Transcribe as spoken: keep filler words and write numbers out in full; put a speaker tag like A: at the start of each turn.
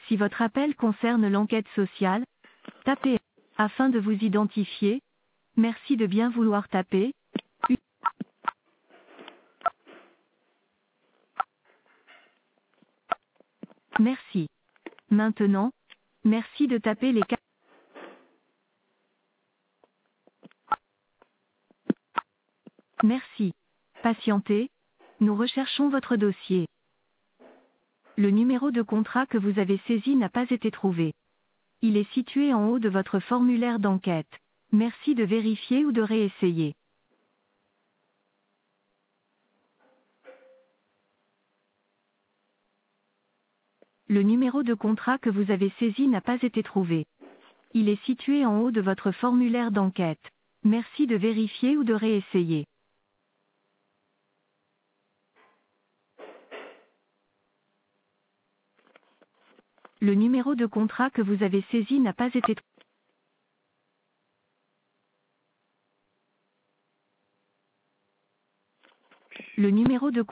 A: Si votre appel concerne l'enquête sociale, tapez un afin de vous identifier. Merci de bien vouloir taper. Merci. Maintenant, merci de taper les quatre. Merci. Patientez. Nous recherchons votre dossier. Le numéro de contrat que vous avez saisi n'a pas été trouvé. Il est situé en haut de votre formulaire d'enquête. Merci de vérifier ou de réessayer. Le numéro de contrat que vous avez saisi n'a pas été trouvé. Il est situé en haut de votre formulaire d'enquête. Merci de vérifier ou de réessayer. Le numéro de contrat que vous avez saisi n'a pas été trouvé. Le numéro de